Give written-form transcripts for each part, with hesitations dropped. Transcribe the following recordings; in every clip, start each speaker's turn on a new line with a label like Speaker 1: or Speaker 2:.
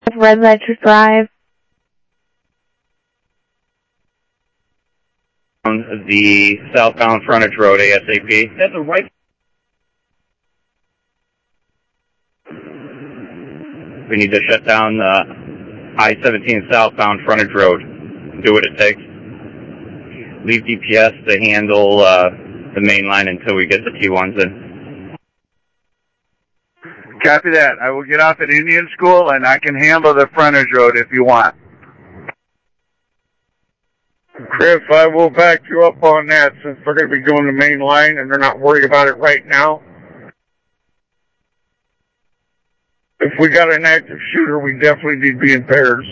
Speaker 1: Red Ledger Drive.
Speaker 2: On the southbound frontage road, ASAP. That's a right. We need to shut down I-17 southbound frontage road. Do what it takes. Leave DPS to handle the main line until we get the T1s in.
Speaker 3: Copy that. I will get off at Indian School, and I can handle the frontage road if you want.
Speaker 4: Chris, I will back you up on that since they're going to be doing the main line and they're not worried about it right now. If we got an active shooter, we definitely need to be in pairs.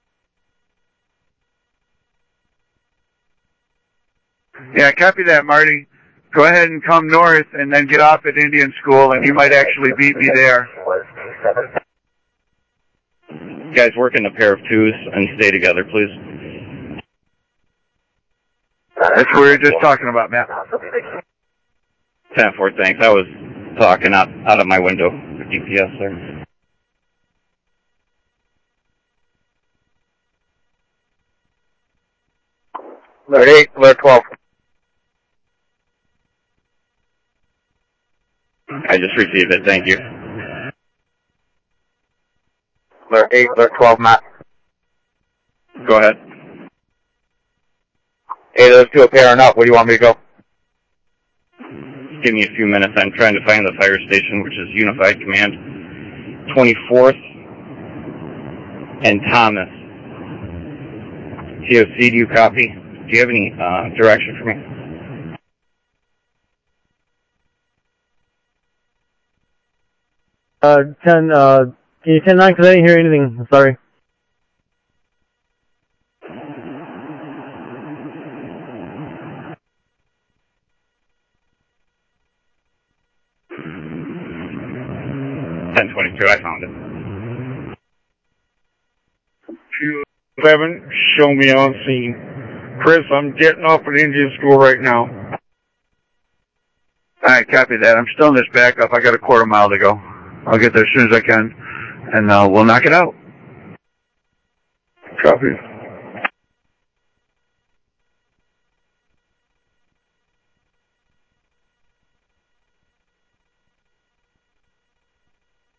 Speaker 3: Yeah, copy that, Marty. Go ahead and come north and then get off at Indian School, and you might actually beat me there.
Speaker 2: You guys work in a pair of twos and stay together, please.
Speaker 3: That's what we were just talking about, Matt.
Speaker 2: 10-4, thanks. I was talking out of my window for DPS there.
Speaker 3: Alert 8, alert 12.
Speaker 2: I just received it, thank you.
Speaker 3: Alert 8, alert 12, Matt.
Speaker 2: Go ahead.
Speaker 3: Hey, those two are pairing up. Where do you want me to go?
Speaker 2: Give me a few minutes. I'm trying to find the fire station, which is Unified Command 24th and Thomas. TOC, do you copy? Do you have any direction for me?
Speaker 5: Can you 10-9 because I didn't hear anything. I'm sorry.
Speaker 2: I found it.
Speaker 4: 211, show me on scene. Chris, I'm getting off at Indian School right now.
Speaker 3: Alright, copy that. I'm still in this backup. I got a quarter mile to go. I'll get there as soon as I can, and we'll knock it out.
Speaker 4: Copy.